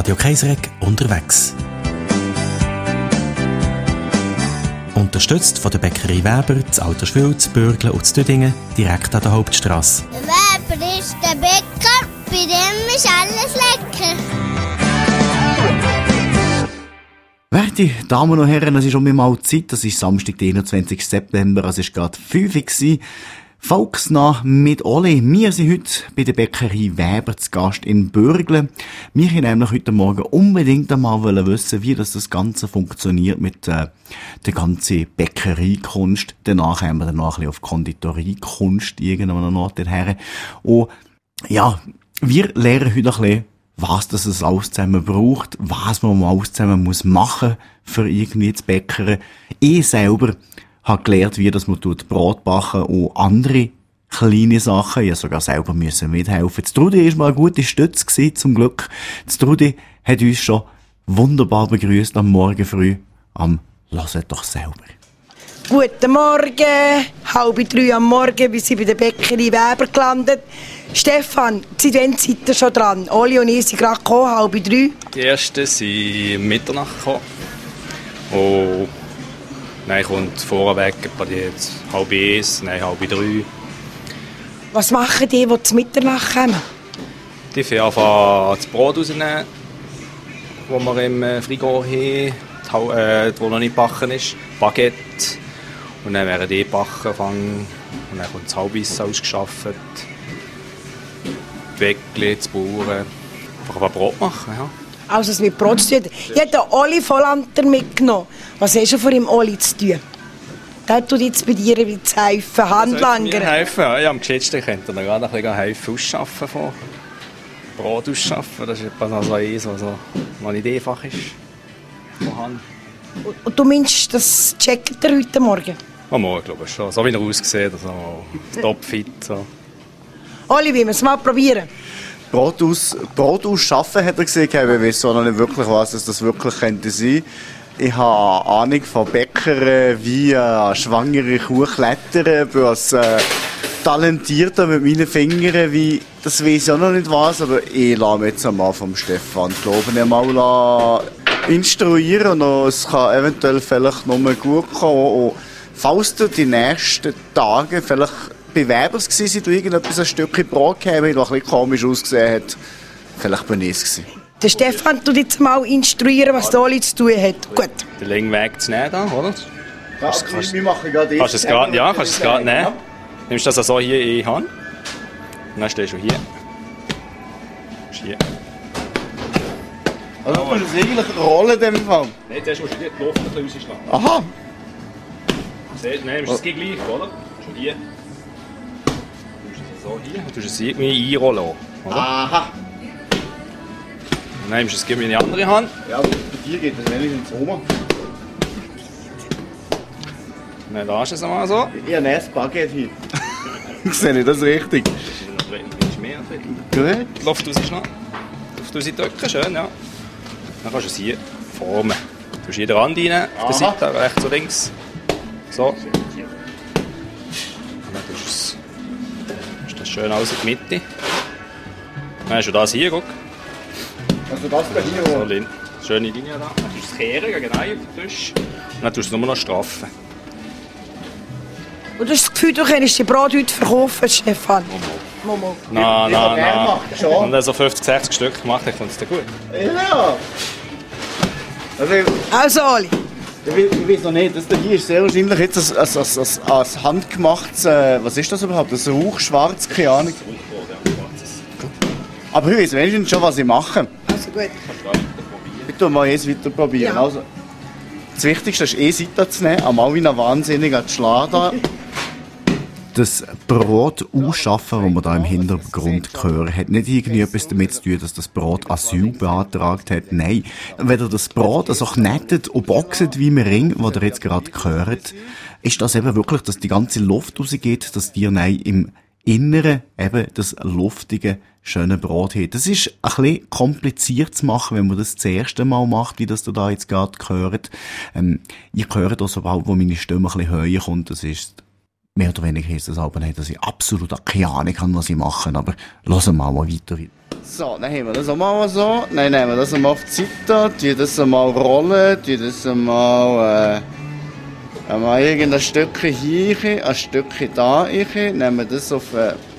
Radio Kaisreg unterwegs. Unterstützt von der Bäckerei Weber, zu Alterswil, zu Bürglen und zu Düdingen, direkt an der Hauptstrasse. Weber ist der Bäcker, bei dem ist alles lecker. Werte Damen und Herren, es ist um mal Zeit, das ist Samstag, der 21. September, es ist gerade 5 Uhr. Volksnah mit Oli. Wir sind heute bei der Bäckerei Weber zu Gast in Bürglen. Wir wollten nämlich heute Morgen unbedingt einmal wissen, wie das Ganze funktioniert mit der ganzen Bäckereikunst. Danach haben wir dann noch ein bisschen auf Konditoriekunst irgendwann noch dorthin. Und ja, wir lernen heute ein bisschen, was das alles zusammen braucht, was man alles zusammen machen muss für irgendwie zu bäckern. Ich selber habe gelernt, wie das man Brot backen und andere kleine Sachen. Ich musste sogar selber mithelfen. Die Trudi war mal eine gute Stütze gewesen, zum Glück. Die Trudi hat uns schon wunderbar begrüßt am Morgen früh. Hört doch selber. Guten Morgen, 2:30 am Morgen, wir sind bei der Bäckerei Weber gelandet. Stefan, seit wann seid ihr schon dran? Oli und ich sind gerade gekommen, 2:30. Die ersten sind um Mitternacht gekommen. Und dann kommt vorweg etwa jetzt 12:30, dann 12:30. Was machen die zu Mitternacht kommen? Die fangen anfangen, das Brot rausnehmen, das wir im Frigo haben, das noch nicht gebacken ist, Baguette. Und dann werden die gebacken fangen. Und dann kommt das Halbwissen ausgeschafft. Bäckli, das Bauern. Einfach ein Brot machen, ja. Also es mit Brot zu tun. Ich habe den Oli Vollanter mitgenommen. Was hast du von ihm Oli zu tun? Der tut jetzt bei dir wie zu helfen, Handlanger. Helfen, ja. Ich habe am geschätzten, ich könnte mir gerade ein bisschen helfen, ausschaffen von Brot ausschaffen. Das ist etwas so eins, was noch nicht einfach ist. Und du meinst, das checkt er heute Morgen? Am Morgen, glaube ich schon. So wie er aussieht, also topfit. So. Oli, wie wir es mal probieren? Brot ausschaffen, hat er gesagt. Ich weiß auch noch nicht wirklich, was das wirklich könnte sein. Ich habe eine Ahnung von Bäckern, wie eine schwangere Kuh klettern, bin als talentierter mit meinen Fingern, wie, das weiß ich auch noch nicht was, aber ich lasse mich jetzt einmal vom Stefan glauben, mal instruieren und es kann eventuell vielleicht noch mal gut kommen. Und falls du die nächsten Tage vielleicht bei Webers gewesen, du irgendetwas ein Stückchen Brot gegeben hast, das ein bisschen komisch ausgesehen hat, vielleicht bin ich es gewesen. Der Stefan tut jetzt mal instruieren, was der Oli zu tun hat. Gut. Den langen Weg zu nehmen, da, oder? Ja, wir machen gerade kannst du es gerade nehmen. Nimmst das also hier in die Hand. Und dann stehst du hier. Hier. Also du musst es eigentlich rollen in dem Fall. Nein, zuerst musst du die Luft ein bisschen rausschlagen. Aha. Nein, du musst es gleich, oder? Schon hier. Du musst es so hier. Du musst es irgendwie einrollen. Oder? Aha. Und dann nimmst du es in die andere Hand. Ja, bei dir geht das wenigstens rum. Und dann lässt du es einmal so. Ich habe ein Baguette hier. Sehe ich das richtig? Gut. Die Luft rausschlagen. Die Luft rausdrücken, schön, ja. Dann kannst du es hier formen. Du tust jede Rand rein, auf der Seite, rechts und links. So. Und dann tust du das schön alles in die Mitte. Dann hast du das hier, guck. Also das da hier? So, schöne Linie da. Dann tust du es kehren, genau auf den Tisch. Und dann tust du es nur noch straffen. Und du hast das Gefühl, du könntest die Brot heute verkaufen, Stefan? Momo. Nein. Und dann so 50, 60 Stück gemacht, dann kommt es dir gut. Ja. Also, Oli. Ich weiß noch nicht, das hier ist sehr wahrscheinlich jetzt ein handgemachtes, was ist das überhaupt? Das Rauchschwarz, keine Ahnung. Aber ich weiß wenigstens schon, was ich mache. Also gut. Ich tue mal jetzt weiter probieren. Ja. Also, das Wichtigste ist Seite zu nehmen, einmal wie ein Wahnsinniger zu schlagen. Das Brot ausschaffen, das wir hier im Hintergrund hören, hat nicht irgendwie etwas damit zu tun, dass das Brot Asyl beantragt hat. Nein, wenn ihr das Brot so knettet und boxt wie im Ring, den ihr jetzt gerade hört, ist das eben wirklich, dass die ganze Luft rausgeht, dass ihr im Inneren eben das luftige, schöne Brot hat. Das ist ein bisschen kompliziert zu machen, wenn man das erste Mal macht, wie das da jetzt gerade hört. Ich höre da, sobald wo meine Stimme ein bisschen höher kommt, das ist mehr oder weniger heisst das aber nicht, dass ich absolut keine Ahnung habe, was ich mache, aber hören wir mal weiter. So, dann haben wir das auch mal so. Dann nehmen wir das mal auf die Seite, tun das mal rollen, tun das mal irgendein Stückchen hier, ein Stückchen da rein, nehmen wir das auf...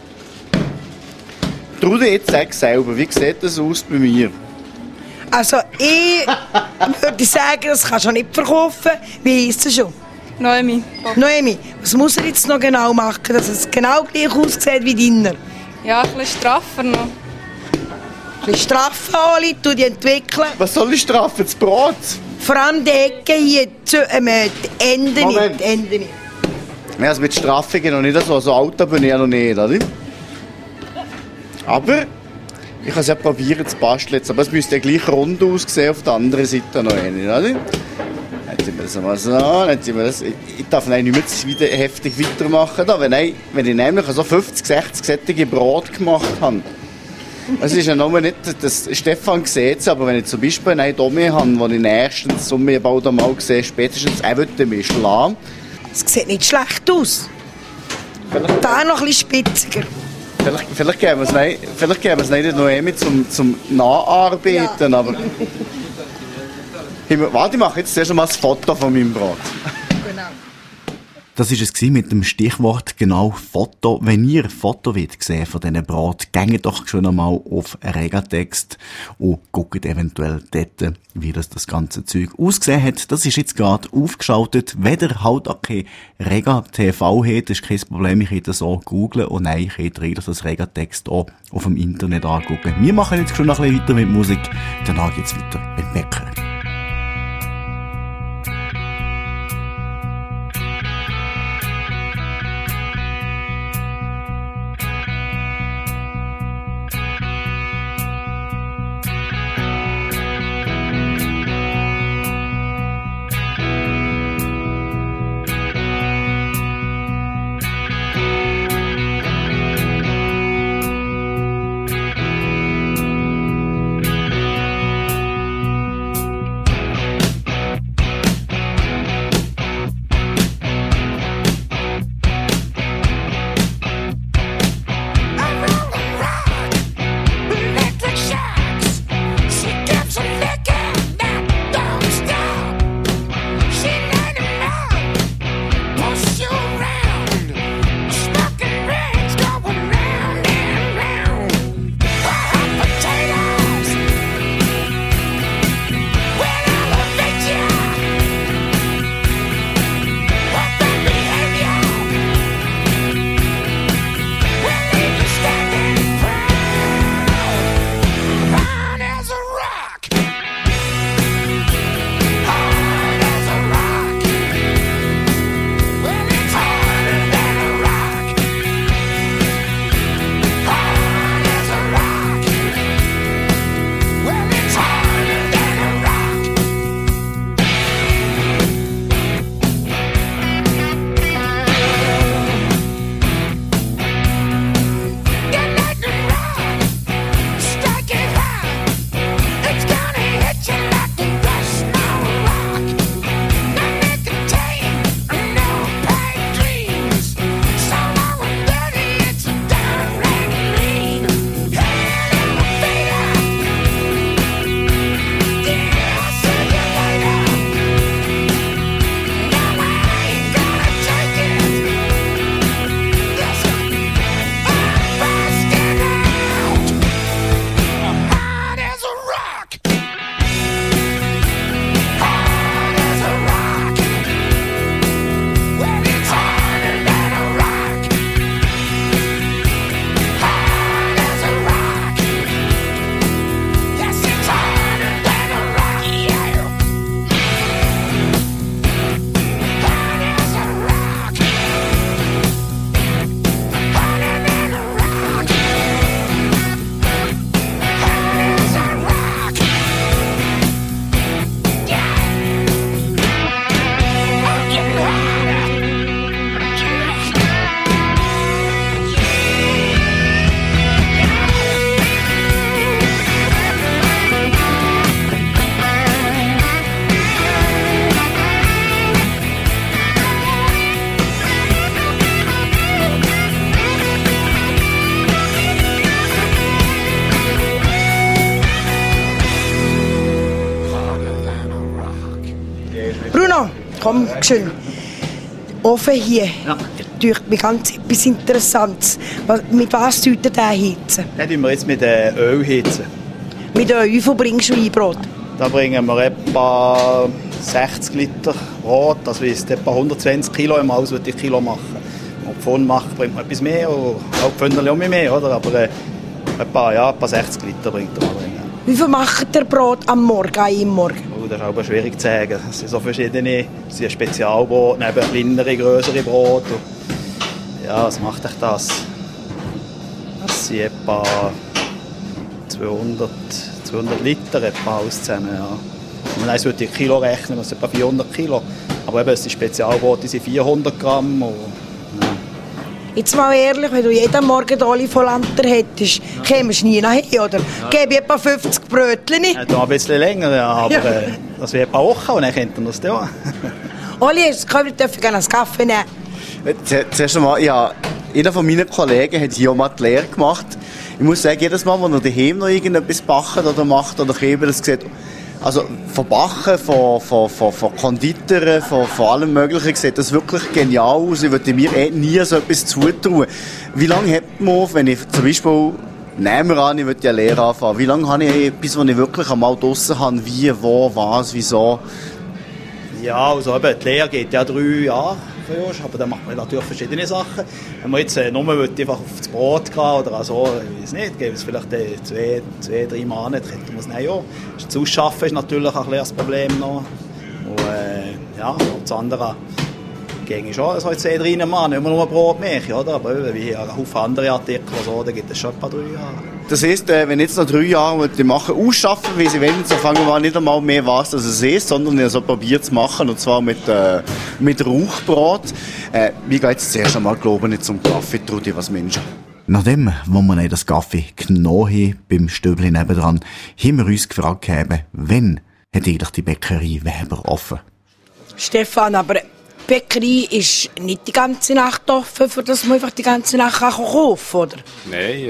Trude, jetzt sag selber, wie sieht das aus bei mir? Also ich würde sagen, das kannst du nicht verkaufen. Wie heisst es schon? Noemi. Noemi, was muss er jetzt noch genau machen, dass es genau gleich aussieht wie deiner? Ja, ein bisschen straffer noch. Ein bisschen straffen, Oli, tu die entwickeln. Was soll ich strafen? Das Brot? Vor allem die Ecke hier, die Enden Moment. nicht, die Enden nicht. Ja, also mit Strafe geht noch nicht so alt bin ich ja noch nicht, oder? Aber ich kann es ja probieren zu basteln, aber es müsste ja gleich rund aussehen auf der anderen Seite noch eine, oder? Dann ziehen wir das mal so, dann ziehen wir das. Ich darf nicht mehr wieder heftig weitermachen, da, wenn ich nämlich so 50, 60 sättige Brot gemacht habe. Es ist ja nur nicht, dass Stefan sieht es, aber wenn ich zum Beispiel einen Domi habe, den ich nächstens mir bald einmal sehe, spätestens er würde mich schlagen. Es sieht nicht schlecht aus. Da noch ein bisschen spitziger. Vielleicht geben wir es nicht Noemi zum Nacharbeiten, ja. Aber... Warte, ich mache jetzt zuerst mal ein Foto von meinem Brot. Genau. Das war es mit dem Stichwort genau Foto. Wenn ihr ein Foto sehen von diesen Brot, geht doch schon einmal auf Regatext und guckt eventuell dort, wie das ganze Zeug ausgesehen hat. Das ist jetzt gerade aufgeschaltet. Wenn ihr halt auch kein Rega-TV habt, ist kein Problem, ich könnt das auch googlen und nein, ich könnt das Regatext auch auf dem Internet angucken. Wir machen jetzt schon noch ein bisschen weiter mit Musik, danach geht's weiter mit Bäcker. komm, schön. Ofen hier. Ja. Durch mich ganz etwas Interessantes. Mit was tut ihr den heizen? Den heizen wir jetzt mit Öl heizen. Mit Öl? Wie viel bringst du Brot? Da bringen wir etwa 60 Liter Brot. Das heisst etwa 120 Kilo im Haus, würde ich Kilo machen. Und Pfund macht bringt man etwas mehr und auch Pfünderli auch mehr, oder? Aber etwa 60 Liter bringt er mal drin. Wie viel macht der Brot am Morgen, an einem Morgen? Oh, das ist aber schwierig zu sagen. Es sind so verschiedene. Es sind Spezialbrot, neben kleinere, größere Brot. Ja, was macht euch das? Das sind etwa 200 Liter etwa alles zusammen. Ja. Und dann würde ich Kilo rechnen, das sind etwa 400 Kilo. Aber eben, es sind Spezialbrote, die sind 400 Gramm. Und, ja. Jetzt mal ehrlich, wenn du jeden Morgen Oli von Lanter hättest, kämst du nie nachher, oder? Ja. Gebe ich etwa 50 Brötchen. Ja, ein bisschen länger, ja, aber das wäre ein paar Wochen und dann könnte man das ja. Oli, wir dürfen gerne einen Kaffee nehmen. Zuerst einmal, ja, einer von meinen Kollegen hat hier auch mal die Lehre gemacht. Ich muss sagen, jedes Mal, wenn er daheim noch irgendetwas backen oder macht oder Käber, das sieht, also von Backen, von Konditoren, von allem Möglichen, sieht das wirklich genial aus. Ich würde mir nie so etwas zutrauen. Wie lange hat man, wenn ich zum Beispiel, nehmen wir an, ich würde ja Lehre anfangen, wie lange habe ich etwas, was ich wirklich einmal draussen habe, wie, wo, was, wieso? Ja, also eben, die Lehre geht ja 3 Jahre. Aber dann macht man natürlich verschiedene Sachen. Wenn man jetzt nur einfach auf das Brot gehen oder so, ich weiß nicht, gäbe es vielleicht 2-3 Monate, könnte man es nicht, ja. Das Ausschaffen ist natürlich ein das Problem noch. Und ja, das andere ging schon so 2-3 Monate, nicht nur Brotmilch, oder? Aber wie ein Haufen andere Artikel, so, da gibt es schon ein paar 3 Jahre. Das heisst, wenn jetzt noch 3 Jahre machen, ausschaffen, wie sie wollen, so fangen wir nicht einmal mehr was, dass es ist, sondern ich so probiert zu machen, und zwar mit Rauchbrot. Wie geht es zuerst einmal, glaube ich, zum Kaffee, Trudi, was Menschen? Nachdem, wo wir das Kaffee genommen haben, beim Stöbli nebendran, haben wir uns gefragt, wann hat eigentlich die Bäckerei Weber offen? Stefan, aber die Bäckerei ist nicht die ganze Nacht offen, für dass man einfach die ganze Nacht kaufen kann, oder? Nein,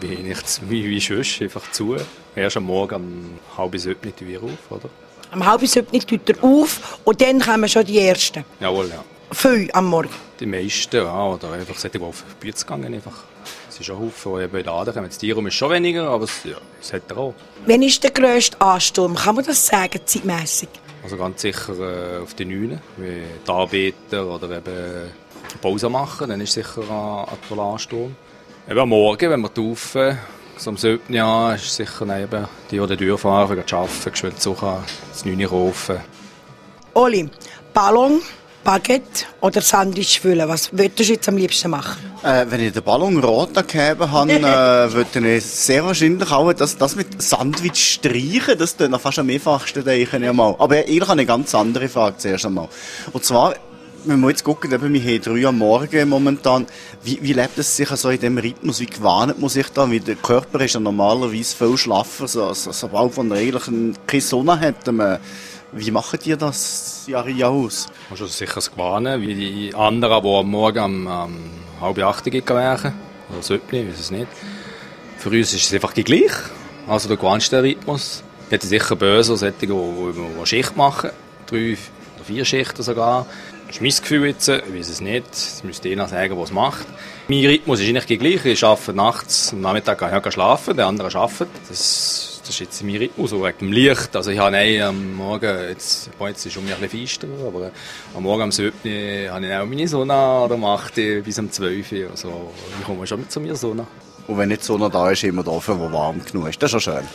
wie sonst, einfach zu. Erst am Morgen um 6:30 tun wir auf, oder? Um 6:30 tut er auf und dann kommen schon die Ersten? Jawohl, ja. Viel am Morgen? Die meisten, ja, oder einfach solche, die auf die Bühne gehen. Einfach. Es ist schon ein Haufen, die eben in den Laden kommen. Das Tierraum ist schon weniger, aber es hat er auch. Wann ist der grösste Ansturm? Kann man das sagen, zeitmässig? Also ganz sicher auf die 9, wie die Arbeiter oder eben Pause machen, dann ist sicher ein toller Ansturm. Eben am Morgen, wenn wir taufen, so am 7. Jahr, ist sicher eben die, die durchfahren, die arbeiten, geschwind suchen, das 9 kaufen. Oli, Ballon, Baguette oder Sandwich füllen, was würdest du jetzt am liebsten machen? Wenn ich den Ballon rot gegeben habe, würde ich sehr wahrscheinlich auch das mit Sandwich streichen. Das tut noch fast am einfachsten, denke ich mal. Aber eigentlich habe ich eine ganz andere Frage zuerst einmal. Und zwar, wenn wir jetzt gucken, wir haben 3 am Morgen momentan. Wie lebt es sich so in diesem Rhythmus? Wie gewöhnt man sich da? Weil der Körper ist ja normalerweise viel schlaffer, sobald man eigentlich keine Sonne hat. Wie macht ihr das Jahr aus? Man muss sicher gewöhnen, wie die anderen, die am Morgen um 7:30 gehen oder 7, ich weiß es nicht. Für uns ist es einfach gleich. Also der gewöhnst den Rhythmus. Ich hätte sicher böse, solche, die Schicht machen, 3 oder 4 Schichten sogar. Das ist mein Gefühl jetzt, ich weiß es nicht, das müsste jeder sagen, was es macht. Mein Rhythmus ist eigentlich gleich, ich arbeite nachts, am Nachmittag gehe ich schlafen, der andere arbeitet. Das ist jetzt mein Rhythmus, so wegen dem Licht. Also ich habe am Morgen, jetzt ist es schon ein bisschen feister, aber am Morgen am 7. habe ich auch meine Sonne oder um 8 bis um 12 Uhr. Also ich komme schon mit zu mir Sonne. Und wenn nicht die Sonne da ist, immer da offen, wo warm genug ist. Das ist schon schön.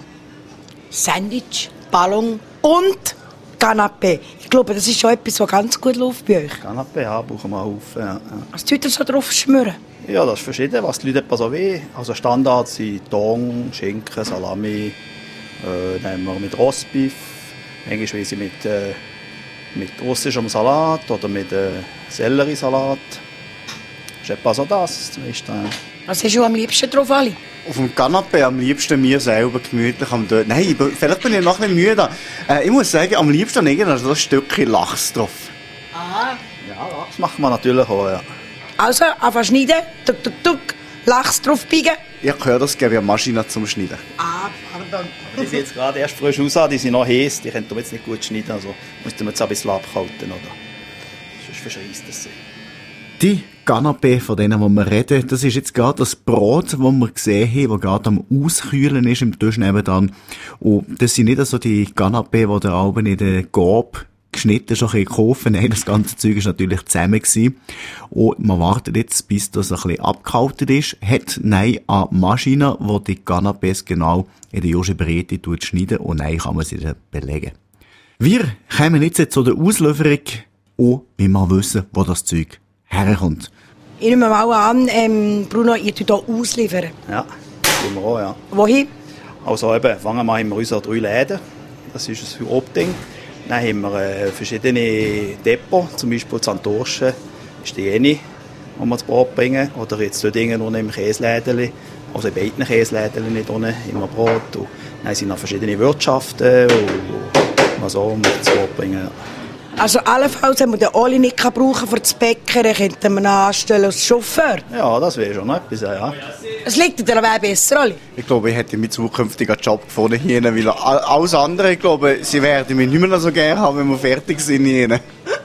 Sandwich, Ballon und Canapé. Ich glaube, das ist schon etwas, was ganz gut läuft bei euch. Canapé, ja, brauchen wir auf. Ja. Was tut ihr so drauf schmören? Ja, das ist verschieden, was die Leute etwa so wollen. Also Standard sind Tong, Schinken, Salami, nehmen wir mit Rostbeef, manchmal sie mit russischem Salat oder mit Selleriesalat. Das ist etwa so das. Was hast du am liebsten drauf, Ali? Auf dem Canapé am liebsten mir selber gemütlich am dort. Nein, vielleicht bin ich noch ein bisschen müde. Ich muss sagen, am liebsten so ein Stückchen Lachs drauf. Aha. Ja, Lachs machen wir natürlich auch, ja. Also, einfach schneiden, Lachs drauf biegen. Ich höre, das gebe ich eine Maschine zum Schneiden. Ah, pardon. Die sind jetzt gerade erst frisch raus, die sind noch heiß, die können wir jetzt nicht gut schneiden, also müssten wir jetzt ein bisschen abkalten, oder? Sonst verschreisst das sich. Die Canapé, von denen wir reden, das ist jetzt gerade das Brot, das wir gesehen haben, das gerade am Auskühlen ist im Tisch nebenan. Und das sind nicht so die Canapé, die da oben in der Gab geschnitten schon ein bisschen kaufen. Nein, das ganze Zeug ist natürlich zusammen gewesen. Und man wartet jetzt, bis das ein bisschen abgekaltet ist. Hat nein eine Maschine, die die Canapés genau in der Josche Breite schneidet. Und nein, kann man sie dann belegen. Wir kommen jetzt zu der Auslieferung und wir mal wissen, wo das Zeug herkommt. Ich nehme mal an, Bruno, ihr tut hier ausliefern. Ja, tun wir auch, ja. Wohin? Also eben, fangen wir an, haben wir unsere 3 Läden. Das ist ein Hauptding. Dann haben wir verschiedene Depots, zum Beispiel in Dorschen ist die eine, wo wir das Brot bringen. Oder jetzt die Dinge unten im Käseläden, also in beiden Käseläden unten immer Brot. Und dann sind noch verschiedene Wirtschaften, und so, wo wir das Brot bringen. Also allenfalls, wenn wir den Oli nicht brauchen für das Bäckern, könnten wir ihn anstellen als Chauffeur. Ja, das wäre schon etwas, ja. Es liegt dir aber besser, Oli. Ich glaube, ich hätte meinen zukünftigen Job gefunden hier, weil alles andere, ich glaube, sie werden mich nicht mehr so gerne haben, wenn wir fertig sind hier.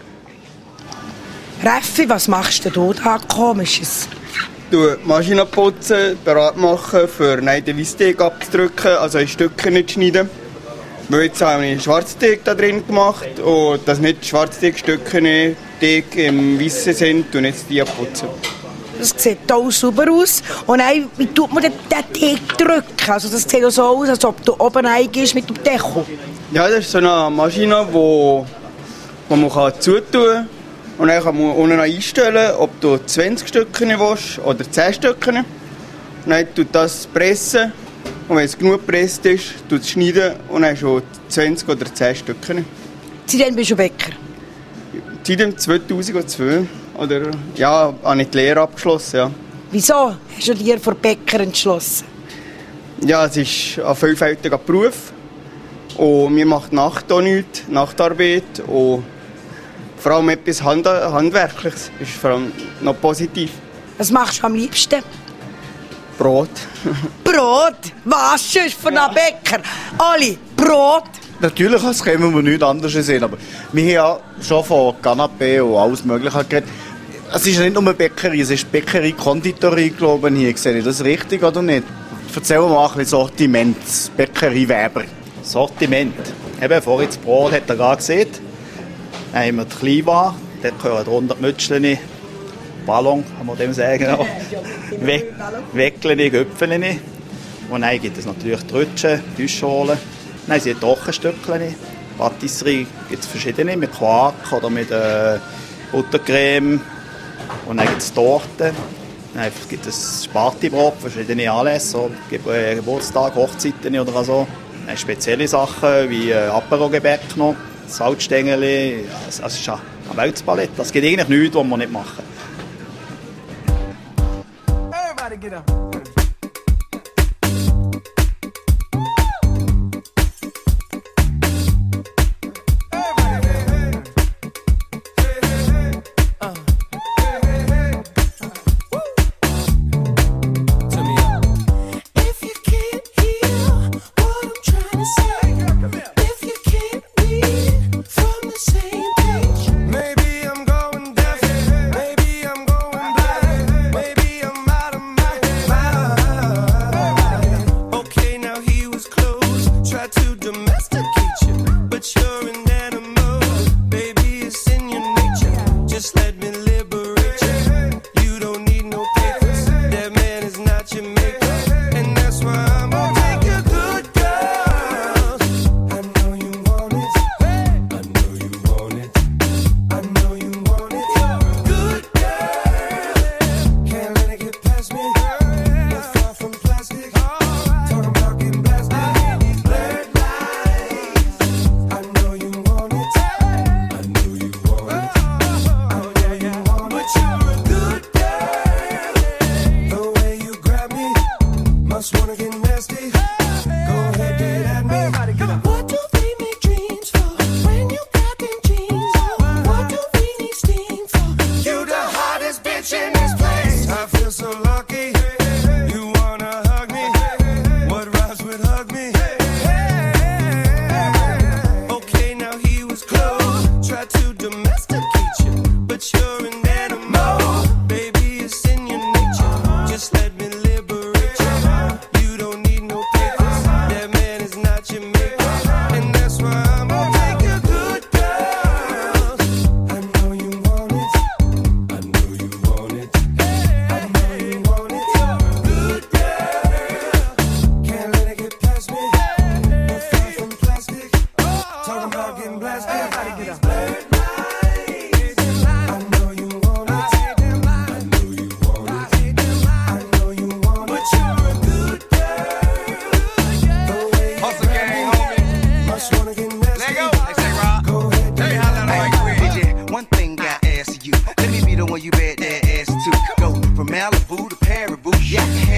Raffi, was machst du denn da Komisches? Du Maschine putzen, bereit machen, für den Weissteig abzudrücken, also in Stücke nicht schneiden. Weil jetzt habe ich Schwarzteig da drin gemacht und dass nicht Schwarzteigstücke Teig im Weissen sind und jetzt die putzen. Das sieht toll sauber aus. Und dann, wie tut man den Teig drücken? Also das sieht so aus, als ob du oben reingehst mit dem Deckel. Ja, das ist so eine Maschine, wo man zutun kann. Und dann kann man unten einstellen, ob du 20 Stücke willst oder 10 Stücke. Und dann tut das pressen. Und wenn es genug gepresst ist, tut es schneiden und dann schon 20 oder 10 Stücke. Seitdem bist du Bäcker? Seitdem 2002. Oder, ja, habe ich die Lehre abgeschlossen, ja. Wieso hast du dir für Bäcker entschlossen? Ja, es ist ein vielfältiger Beruf. Und mir macht Nacht auch nichts, Nachtarbeit. Und vor allem etwas Handwerkliches ist vor allem noch positiv. Was machst du am liebsten? Brot. Brot? Was sonst für einen Bäcker? Oli, Brot? Natürlich, als können wir nichts anderes sehen, aber wir haben ja schon von Canapé und alles Mögliche geredet. Es ist ja nicht nur eine Bäckerei, es ist Bäckerei, Konditorie, glaube ich. Sehe ich das richtig oder nicht? Erzähl mal ein bisschen Sortiment, Bäckerei Weber. Sortiment. Eben, vorhin das Brot hat er gerade gesehen. Dann haben wir die Kleinware, dort gehören 100 Mützchen, Ballon, kann man dem sagen. Weckchen, Göpfchen. Und dann gibt es natürlich Trötschen, Tischschalen. Dann sind Trockenstückchen. Patisserie gibt es verschiedene, mit Quark oder mit Buttercreme. Und dann gibt es Torten. Dann gibt es Spartibrot, verschiedene Anlässe, Geburtstag, Hochzeiten oder so. Dann spezielle Sachen wie Apero-Gebäck noch, Salzstängel. Ja, das ist eine Weltpalette. Das gibt eigentlich nichts, was wir nicht machen. Everybody get up.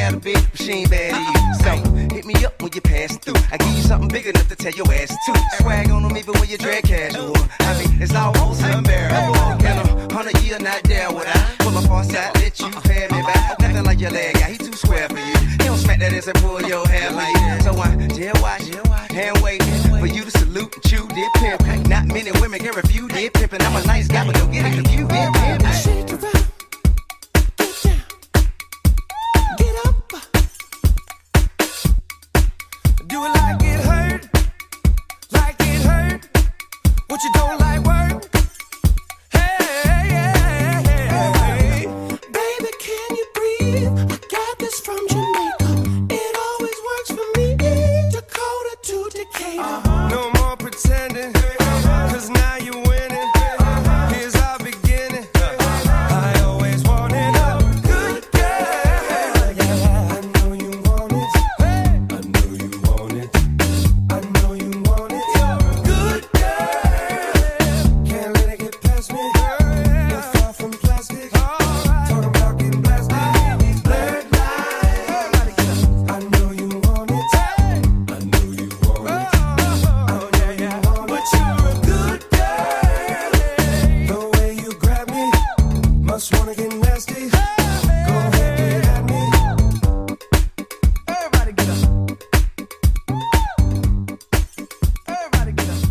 got a big machine bad to you. So, hit me up when you pass through. I give you something big enough to tell your ass to. Swag on them even when you drag casual. I mean, it's almost unbearable. In 100 years, not there would I pull up on side, let you pay me back. Nothing like your leg guy, he too square for you. He don't smack that ass and pull your hair like that. So I just watch, hand waiting for you to salute and chew dip pimp. Not many women can refuse dip pimpin'. I'm a nice guy, but don't get it confused. Dip pimp. Shake it up, get down, get up. Do it like it hurt, like it hurt. What you don't like work? Hey, hey, hey, hey. Baby, can you breathe? I got this from Jamaica. It always works for me. Dakota to Decatur. No more pretending, 'cause now you're winning. Here's our beginning. I always wanted a good girl. Yeah, I know you want it. I know you want it. I know you want it. Good girl. Can't let it get past me. You're far from plastic. Talking about getting blasted. Blurred lines. I know you want it. I know you want it. Oh yeah, yeah. But you're a good girl. The way you grab me, must wanna get nasty. Go ahead, get at me. Everybody get up. Everybody get up.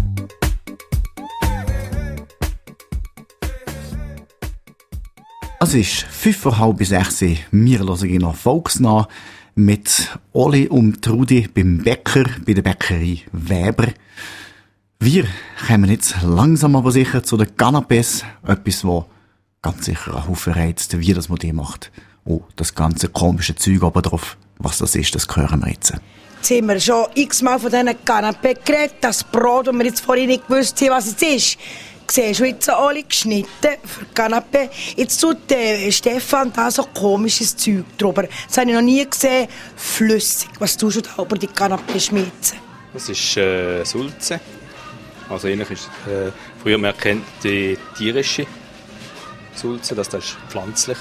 Es ist 5:30. Wir hören noch Volksnah mit Oli und Trudi beim Bäcker, bei der Bäckerei Weber. Wir kommen jetzt langsam aber sicher zu den Canapés. Etwas, was ganz sicher einen Haufen reizt, wie das man die macht. Oh, das ganze komische Zeug oben drauf. Was das ist, das hören wir jetzt. Jetzt haben wir schon x-mal von diesen Canapés geredet. Das Brot, das wir jetzt vorhin nicht gewusst haben, was es ist. Siehst du jetzt alle geschnitten für Canapé. Jetzt tut Stefan da so komisches Zeug drüber. Das habe ich noch nie gesehen. Flüssig. Was tust du da über die Canapé schmitzen? Das ist Sulze. Also ähnlich ist früher man kennt die tierische Sulze, das ist pflanzlich.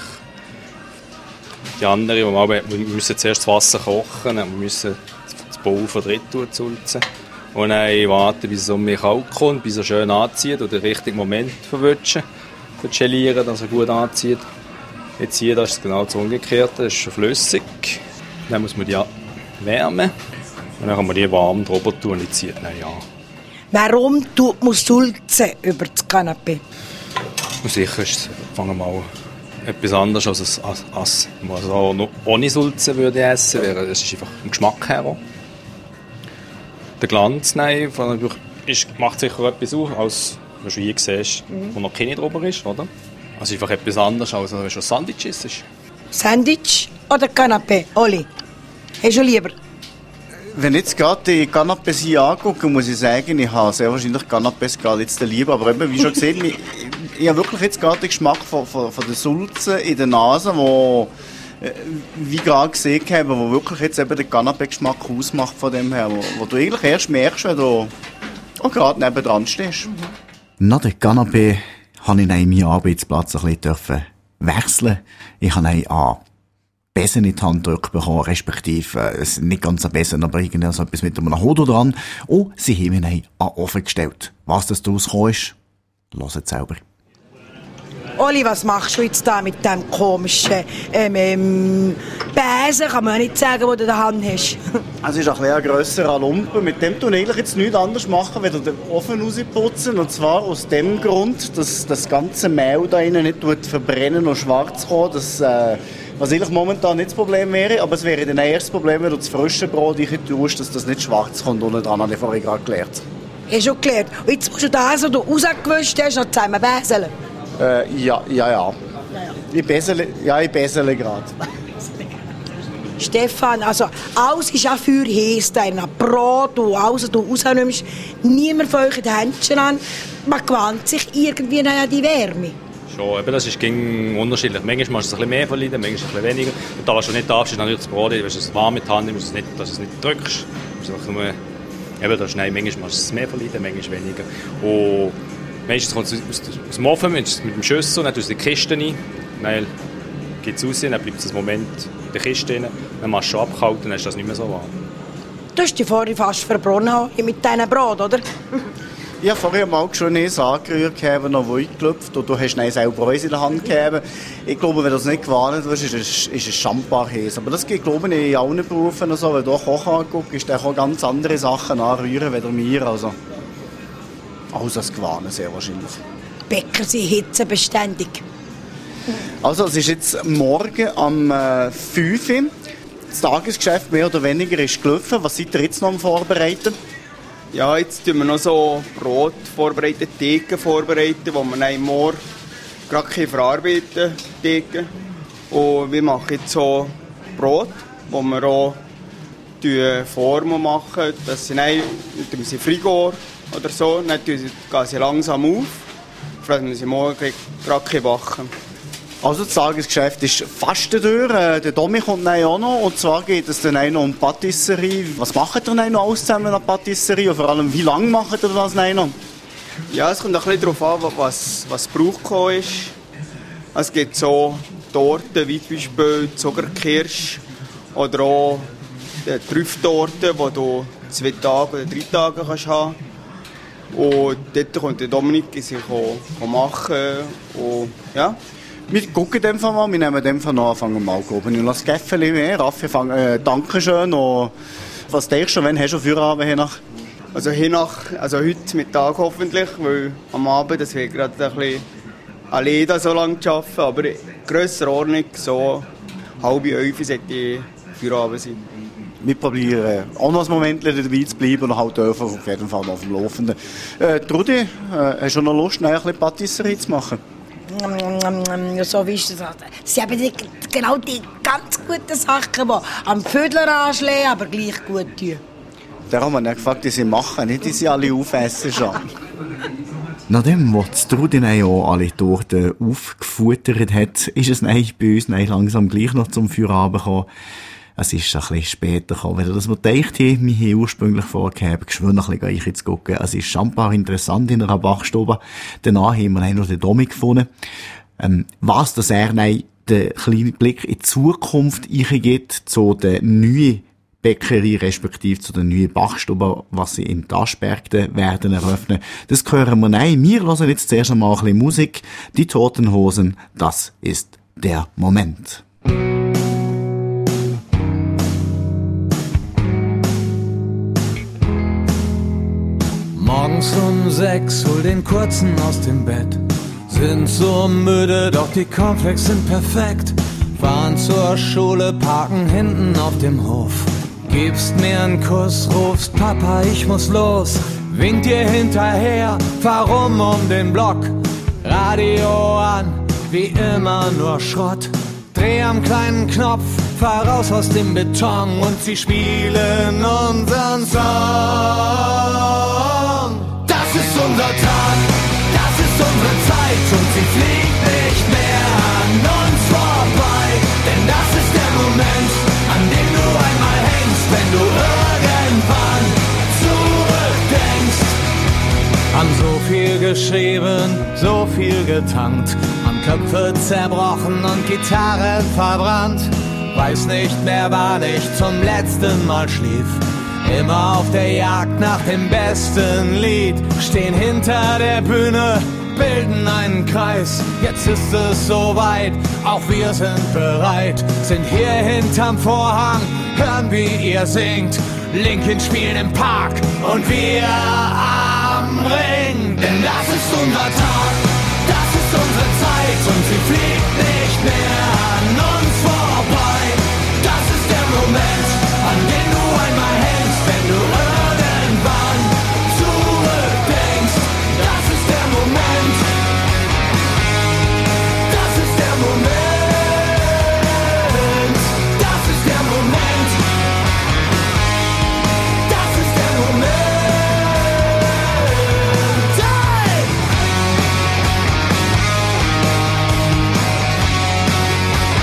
Die andere, wir müssen zuerst das Wasser kochen, wir müssen das Bowl verdreht sulzen. Und dann warten, bis es um mich kalt kommt, bis er schön anzieht und den richtigen Moment verwutschen, vergelieren, dass er gut anzieht. Jetzt hier, das ist genau das Umgekehrte, das ist schon flüssig. Dann muss man die wärmen und dann kann man die warm drüber tun und die zieht dann an. Warum tut man Sulze über das Canapé? Und sicher ist fangen wir mal etwas anderes als was man ohne Sulze würde essen würde. Es ist einfach im Geschmack her. Der Glanz macht sicher etwas aus, als was du hier siehst, wo noch keine drüber ist, oder? Also einfach etwas anderes, als wenn es ein Sandwich ist. Sandwich oder Canapé? Oli, hast du lieber? Wenn ich jetzt gerade die Canapés hier angucke, muss ich sagen, ich habe sehr wahrscheinlich Canapés gerade jetzt lieber. Aber eben, wie schon gesehen, ich habe wirklich jetzt gerade den Geschmack von der Sulze in der Nase, wo wie gerade gesehen habe, wo wirklich jetzt eben den Canapé-Geschmack ausmacht von dem her, wo du eigentlich erst merkst, wenn du auch gerade nebendran stehst. Nach dem Canapé habe ich meinen Arbeitsplatz ein bisschen wechseln. Ich habe einen an Besen in die Hand gedrückt bekommen, respektive es nicht ganz ein Besen, aber irgendwie so etwas mit einem Hodo dran. Und sie haben mich an den Ofen gestellt. Was das daraus gekommen ist, hört selber. Oli, was machst du jetzt da mit dem komischen Besen, kann man nicht sagen, den du in der Hand hast? Es ist ein grösserer Lumpen. Mit dem tun ich jetzt nichts anderes machen, als den Ofen rausputzen. Und zwar aus dem Grund, dass das ganze Mehl da innen nicht verbrennen und schwarz kommt. Das, was eigentlich momentan nicht das Problem wäre, aber es wäre dann erst das Problem, wenn du das frische Brot tust, dass das nicht schwarz kommt. Unten dran habe ich vorhin gerade gelernt. Hast du schon gelernt? Und jetzt musst du das, was du rausgewischt hast, noch zusammen beseln. Ja. Ich besele gerade. Stefan, also alles ist auch für heiß, dein Brot und alles, was du rausnimmst. Niemand von euch die Händchen an. Man gewöhnt sich irgendwie an die Wärme. Schon, eben, das ist unterschiedlich. Manchmal machst du es ein bisschen mehr verleiden, manchmal ein bisschen weniger. Und da, was du nicht darfst, ist natürlich das Brot. Wenn du es warm mit der Hand nimmst, dass du es nicht drückst. Eben, das manchmal machst du es mehr verleiden, manchmal weniger. Und meistens kommt es aus dem Ofen mit dem Schüssel, dann tust du die Kiste rein, dann geht es raus, dann bleibt es einen Moment der Kiste rein, dann machst du schon abkalt, dann ist das nicht mehr so warm. Du hast dich vorhin fast verbrannt mit deinem Brot, oder? Ich habe vorher mal schon eins angerührt, noch eingelöpft und du hast dann selber Reis in der Hand gegeben. Ich glaube, wenn du das nicht gewarnt wirst, ist es Champa-Käse. Aber das geht, glaube ich, in allen Berufen so. Wenn du Koch anguckst, ist der auch ganz andere Sachen anrühren, als wir. Also das gewarnt, sehr wahrscheinlich. Bäcker sind hitzebeständig. Also, es ist jetzt morgen am 5 Uhr. Das Tagesgeschäft mehr oder weniger ist gelaufen. Was seid ihr jetzt noch am Vorbereiten? Ja, jetzt tun wir noch so Brot vorbereiten, Theken vorbereiten, wo wir dann morgen gerade verarbeiten Theken. Und wir machen jetzt so Brot, wo wir auch Formen machen, dass sie dann mit dem Frigor oder so, dann gehen sie langsam auf, dass wir sie morgen gerade backen. Also das Tagesgeschäft ist fast durch. Der Domi kommt dann auch noch. Und zwar geht es dann auch noch um Patisserie. Was macht ihr dann noch alles zusammen an Patisserie? Und vor allem, wie lange macht ihr das dann noch? Ja, es kommt ein bisschen darauf an, was gebraucht ist. Es gibt so Torten, wie zum Beispiel Zuckerkirsch oder auch Trüfftorten, die du 2 Tage oder 3 Tage kannst haben. Und dort kommt der Dominik sich auch machen. Und, ja. Wir gucken in dem Fall mal, wir nehmen in dem Fall noch anfangen mal groben. Und das Gäffeli mehr, Raffi, Dankeschön. Und was denkst du, wann hast du Feierabend hiernach? Also heute Mittag hoffentlich, weil am Abend, das wird gerade ein bisschen alleine so lange arbeiten, aber grösser Ordnung, so 10:30 sollte Feierabend sein. Wir probieren auch noch ein Moment dabei zu bleiben und halt dürfen auf jeden Fall noch auf dem Laufenden. Trudi, hast du noch Lust, ein bisschen Patisserie zu machen? So wie ist das. Sie haben genau die ganz guten Sachen, die am Vödler anschlägen, aber gleich gut tun. Darum haben wir gefragt, die sie machen, nicht die sie alle aufessen schon. Nachdem, was Trudi auch alle Torten aufgefuttert hat, ist es bei uns langsam gleich noch zum Feierabend gekommen. Es ist ein bisschen später gekommen, weil das, was gedacht haben, wir haben ursprünglich vorgehabt, geschwind ein bisschen Eiche zu gucken. Es ist schon interessant in einer Bachstube. Danach haben wir noch den Domi gefunden. Was das den kleinen Blick in die Zukunft eingeht, zu der neuen Bäckerei, respektive zu der neuen Bachstube, was sie in Taschbergten werden eröffnen. Das hören wir nicht. Wir hören jetzt zuerst einmal ein bisschen Musik. Die Toten Hosen, das ist der Moment. Morgens um 6, hol den Kurzen aus dem Bett. Sind so müde, doch die Cornflakes sind perfekt. Fahren zur Schule, parken hinten auf dem Hof. Gibst mir einen Kuss, rufst Papa, ich muss los. Winkt dir hinterher, fahr um den Block. Radio an, wie immer nur Schrott. Dreh am kleinen Knopf, fahr raus aus dem Beton und sie spielen unseren Song. Das ist unser Tag, das ist unsere Zeit und sie fliegt nicht mehr an uns vorbei. Denn das ist der Moment, an dem du einmal hängst, wenn du irgendwann zurückdenkst. Haben so viel geschrieben, so viel getankt, haben Köpfe zerbrochen und Gitarren verbrannt. Weiß nicht mehr, wann ich zum letzten Mal schlief. Immer auf der Jagd nach dem besten Lied. Stehen hinter der Bühne, bilden einen Kreis. Jetzt ist es soweit, auch wir sind bereit. Sind hier hinterm Vorhang, hören wie ihr singt. Linkin spielen im Park und wir am Ring. Denn das ist unser Tag, das ist unsere Zeit und sie fliegt nicht mehr an uns vorbei. Das ist der Moment, an dem du einmal hängst, wenn du irgendwann zurückdenkst. Das ist der Moment, das ist der Moment, das ist der Moment, das ist der Moment. Hey!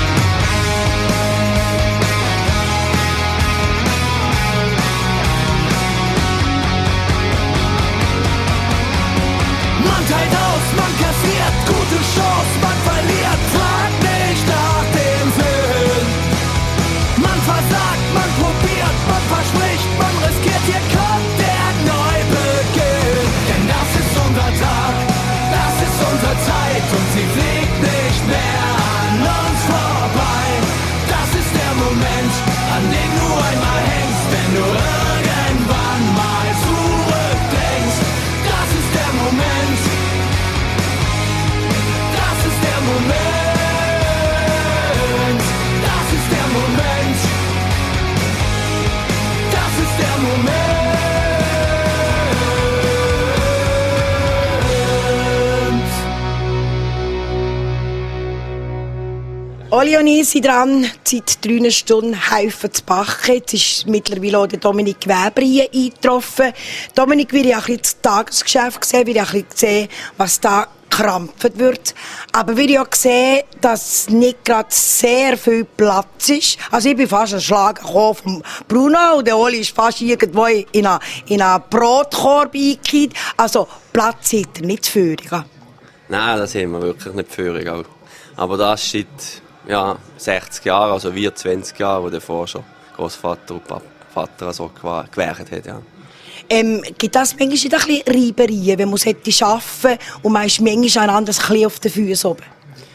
Oli und ich sind dran, seit 3 Stunden helfen zu backen. Jetzt ist mittlerweile auch der Dominik Weber hier eingetroffen. Dominik, wie ich ein bisschen das Tagesgeschäft gesehen, wie ich ein bisschen gesehen, was da gekrampft wird. Aber wie ich auch gesehen, dass nicht gerade sehr viel Platz ist. Also ich bin fast einen Schlag gekommen vom Bruno und der Oli ist fast irgendwo in einen Brotkorb eingekehrt. Also Platz hat er nicht für. Nein, das haben wir wirklich nicht für. Aber das seit 60 Jahren, also wir 20 Jahre, wo davor schon Großvater und Vater so gewerkt hat. Ja. Gibt das manchmal nicht ein bisschen Reiberien, wenn man arbeiten und man ist manchmal einander ein bisschen auf den Füßen oben?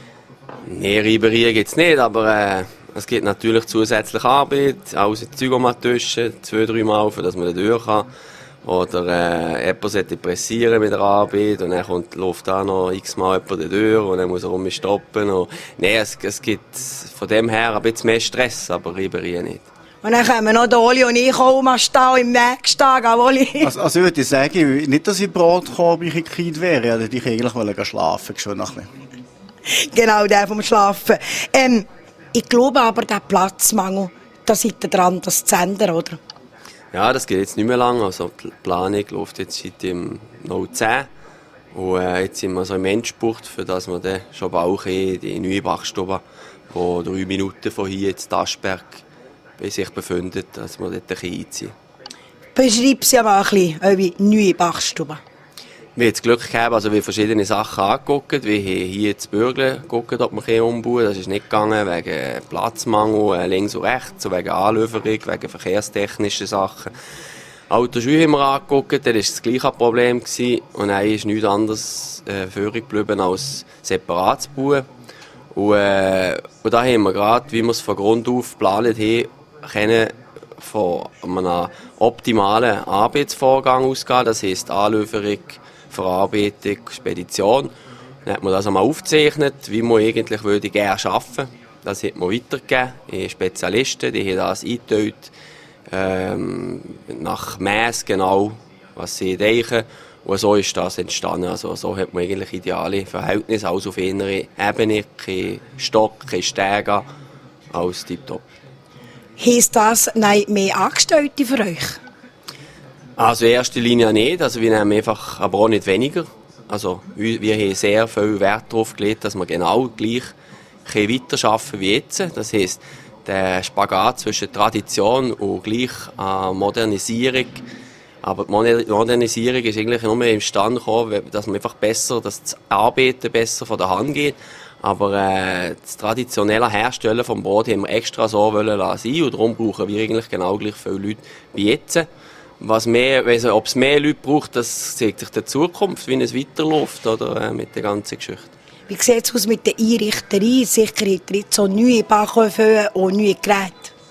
Nein, Reiberien gibt es nicht, aber es gibt natürlich zusätzlich Arbeit, alles Zeug umtuschen, 2-3 Mal, für dass man da durch kann. Oder jemand sollte pressieren mit der Arbeit und dann läuft da noch x-mal jemand da durch und dann muss er stoppen. Nein, es gibt von dem her ein bisschen mehr Stress, aber Reiberien nicht. Und dann kommen noch der Oli und ich auch stehen im nächsten Tag, Oli. Also ich würde sagen, nicht, dass ich Brotkorb gekriegt wäre, also ich eigentlich schlafen schon nach mir. Genau, der vom Schlafen. Ich glaube aber, der Platzmangel, da seid ihr dran, das zu ändern, oder? Ja, das geht jetzt nicht mehr lang. Also die Planung läuft jetzt seit dem 2010. Und jetzt sind wir so im Endspurt, für dass wir dann schon bald die neue Backstube, die 3 Minuten von hier in Taschberg bei sich befindet, dass wir dort einziehen. Beschreib sie aber ein bisschen, eure neue Backstube. Wir haben das Glück gehabt, also wir haben verschiedene Sachen angeguckt. Wir haben hier zu Bürgle geguckt, ob wir umbauen können. Das ist nicht gegangen, wegen Platzmangel, links und rechts, wegen Anlieferung, wegen verkehrstechnischen Sachen. Autoschule haben wir angeguckt, da war das gleiche Problem. Und dann ist nichts anderes führig geblieben als separat zu bauen. Und da haben wir gerade, wie wir es von Grund auf geplant haben, können von einem optimalen Arbeitsvorgang ausgehen. Das heisst Anlieferung, Verarbeitung, Spedition. Dann hat man das einmal aufgezeichnet, wie man eigentlich gerne arbeiten würde. Das hat man weitergegeben an Spezialisten, die haben das eingeteilt, nach Mass genau, was sie denken. Und so ist das entstanden. Also so hat man eigentlich ideale Verhältnisse, also auf einer Ebene, kein Stock, kein Stege, alles tiptop. Heisst das mehr Angestellte für euch? Also in erster Linie nicht, also wir nehmen einfach, aber auch nicht weniger. Also wir haben sehr viel Wert darauf gelegt, dass wir genau gleich weiterarbeiten wie jetzt. Das heisst, der Spagat zwischen Tradition und gleich Modernisierung. Aber die Modernisierung ist eigentlich nur imstande gekommen, dass man einfach besser, dass das Arbeiten besser von der Hand geht. Aber das traditionelle Herstellen vom Brot haben wir extra so wollen lassen und darum brauchen wir eigentlich genau gleich viele Leute wie jetzt. Ob es mehr Leute braucht, das zeigt sich in der Zukunft, wie es weiterläuft oder, mit der ganzen Geschichte. Wie sieht es aus mit der Einrichterei? Sicher habt ihr so neue Backöfen und neue Geräte?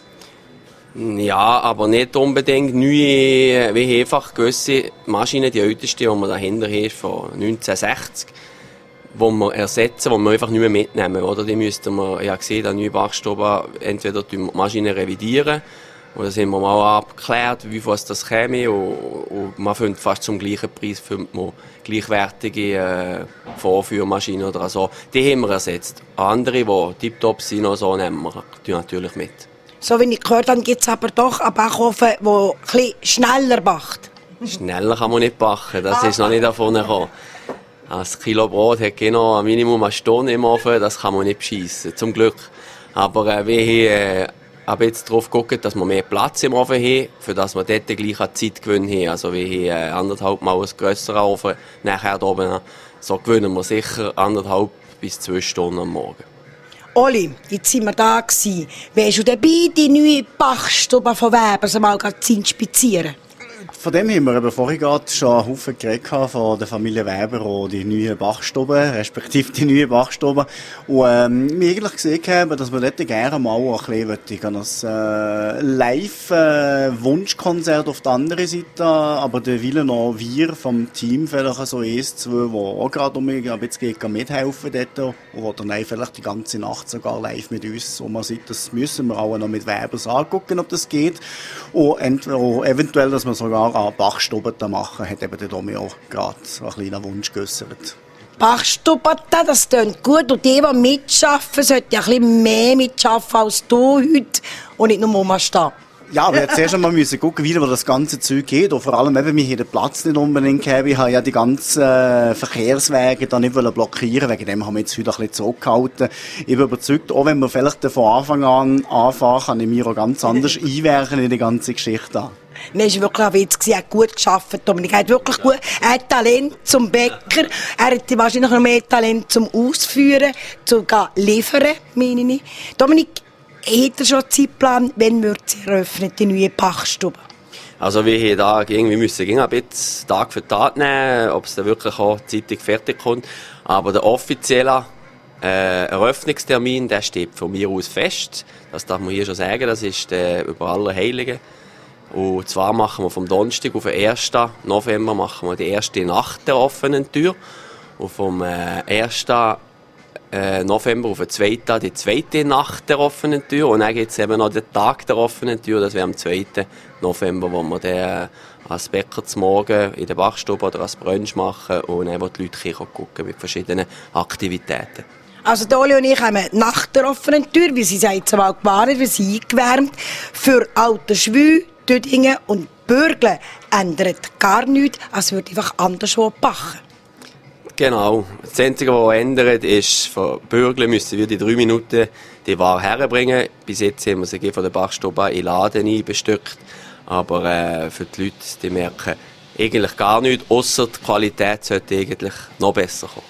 Ja, aber nicht unbedingt neue, wie einfach gewisse Maschinen, die älteste, die wir dahinter haben, von 1960, die wir ersetzen, die wir einfach nicht mehr mitnehmen. Oder? Die müssten wir, ich habe gesehen, an neue Backstube entweder die Maschine revidieren, oder sind wir mal abgeklärt, wie viel das käme, und man findet fast zum gleichen Preis findet man gleichwertige Vorführmaschinen oder so. Die haben wir ersetzt. Andere, die tiptop sind, und so, nehmen wir natürlich mit. So wie ich gehört habe, gibt es aber doch einen Backofen, der ein bisschen schneller backt. Schneller kann man nicht backen, das ist noch nicht davon gekommen. Ein Kilo Brot hat genau ein Minimum eine Stunde im Ofen, das kann man nicht beschissen, zum Glück. Aber wir haben jetzt darauf geguckt, dass wir mehr Platz im Ofen haben, für dass wir dort gleich eine Zeitgewinn haben. Also wir haben 1,5 Mal einen grösseren Ofen, nachher da oben. So gewinnen wir sicher 1,5 bis 2 Stunden am Morgen. Oli, jetzt sind wir da gewesen. Wärst du dabei, die neue Backstube von Weber mal zu inspizieren? Von dem haben wir eben vorhin gerade schon einen Haufen geredet von der Familie Weber und die neuen Bachstuben, respektive die neuen Bachstuben. Und wir eigentlich gesehen haben, dass wir dort gerne mal ein bisschen ein Live-Wunschkonzert auf der anderen Seite, aber der Wille noch wir vom Team vielleicht so ist, die auch gerade jetzt mithelfen dort und dann vielleicht die ganze Nacht sogar live mit uns. Und man sieht, das müssen wir auch noch mit Webers angucken, ob das geht. Und eventuell, dass wir sogar eine Bachstube machen, hat eben der Domi auch gerade einen kleinen Wunsch geäussert. Bachstube, das klingt gut. Und die mitarbeiten, sollten ja ein bisschen mehr mitarbeiten als du heute und nicht nur rumstehen. Ja, wir hätten zuerst einmal gucken, wie das ganze Zeug geht. Und vor allem eben, wir hier den Platz nicht unbedingt gehabt. Ich habe ja die ganzen Verkehrswege da nicht blockieren. Wegen dem haben wir jetzt heute ein bisschen zurückgehalten. Ich bin überzeugt, auch wenn wir vielleicht von Anfang an anfangen, kann ich mir auch ganz anders einwerfen in die ganze Geschichte. Nein, es war wirklich ein Witz. Er hat gut gearbeitet, Dominik. Er hat wirklich gut. Er hat Talent zum Bäcker. Er hat wahrscheinlich noch mehr Talent zum Ausführen, zu liefern, meine ich. Dominik, hat er schon einen Zeitplan, wann wird sie eröffnet, die neue Bachstube? Also wir haben da irgendwie müssen ein bisschen Tag für Tag nehmen, ob es dann wirklich auch zeitig fertig kommt. Aber der offizielle Eröffnungstermin, der steht von mir aus fest. Das darf man hier schon sagen, das ist über Allerheiligen. Und zwar machen wir vom Donnerstag auf den 1. November machen wir die erste Nacht der offenen Tür. Und vom 1. November auf den 2. die zweite Nacht der offenen Tür. Und dann gibt es eben noch den Tag der offenen Tür, das wäre am 2. November, wo wir dann als Bäcker zum Morgen in der Bachstube oder als Brunch machen und dann, wo die Leute gucken mit verschiedenen Aktivitäten. Also Oli und ich haben nach der offenen Tür, wie sie jetzt einmal gewarnt, wir sind eingewärmt, für Altersschwü, Dödingen und Bürgle ändert gar nichts, als würde einfach anderswo backen. Genau. Das Einzige, was ändert, ist, von Bürgle müssen wir die 3 Minuten die Ware herbringen. Bis jetzt haben wir sie von der Bachstube in Laden bestückt. Aber für die Leute, die merken eigentlich gar nichts, ausser die Qualität sollte eigentlich noch besser kommen.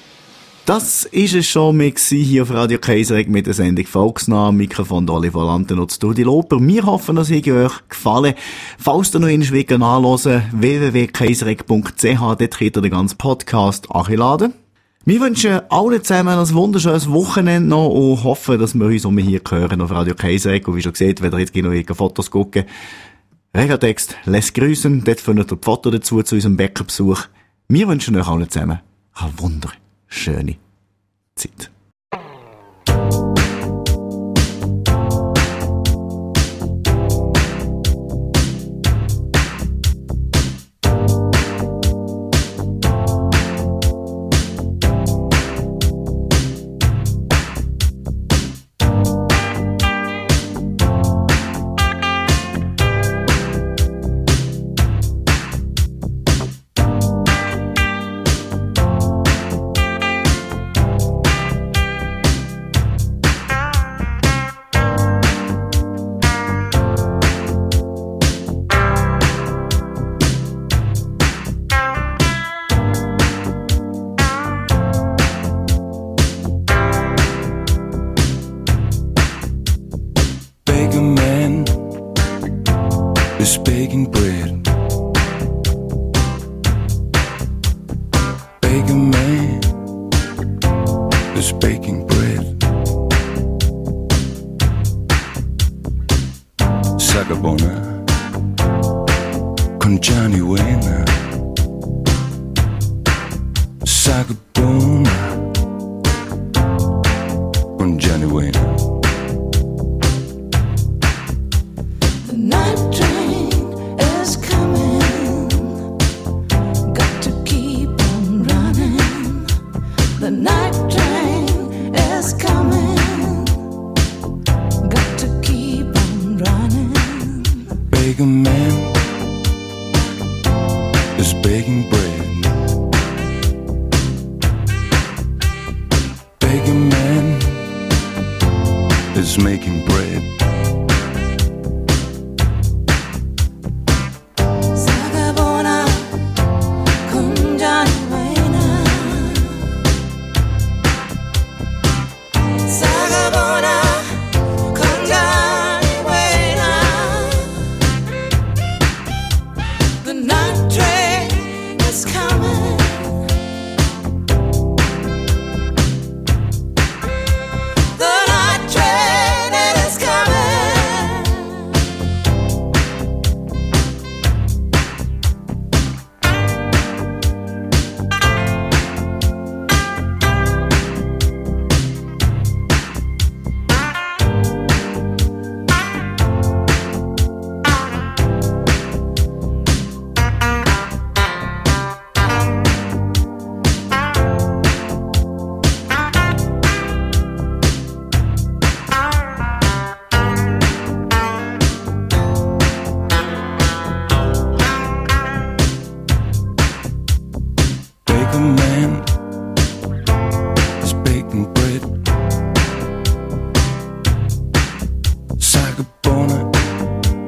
Das ist es schon mit hier auf Radio Kaiserregg mit der Sendung Volksnah. Am Mikrofon der Oliver Lanten und Studi Loper. Wir hoffen, dass es euch gefallen. Falls ihr noch einen Schweiger nachhören, www.kaiserregg.ch, dort könnt ihr den ganzen Podcast anladen. Wir wünschen allen zusammen ein wunderschönes Wochenende noch und hoffen, dass wir uns hier hören auf Radio Kaiserregg. Und wie schon gesagt, wenn ihr jetzt noch Fotos gucken, Regeltext, lässt grüßen, dort findet ihr die Fotos dazu zu unserem Bäckerbesuch. Wir wünschen euch allen zusammen eine wunderschöne Zeit. The night train is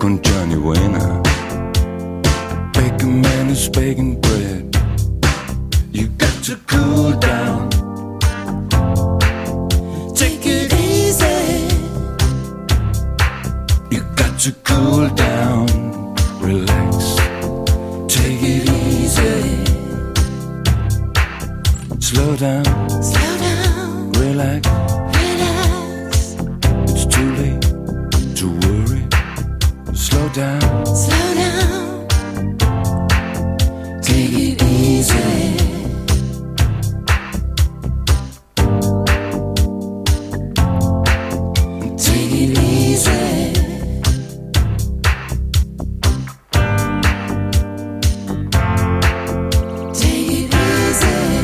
con Johnny Buena. Bacon man is baking bread. You got to cool down. Take it easy. You got to cool down. Relax. Take it easy. Slow down. Slow down. Relax. Relax. It's too late to worry. Slow down. Slow down. Take it easy. Take it easy. Take it easy.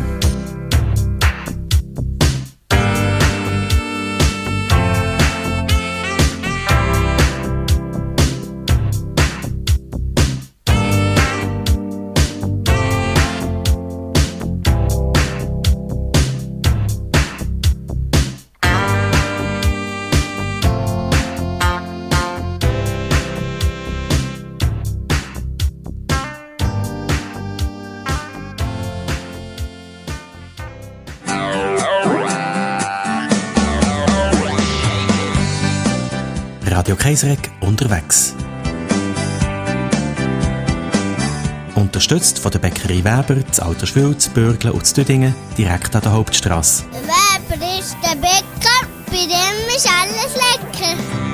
Radio Kaisreg unterwegs. Unterstützt von der Bäckerei Weber, z Alterswil, Bürgle und Düdingen, direkt an der Hauptstrasse. Weber ist der Bäcker, bei dem ist alles lecker.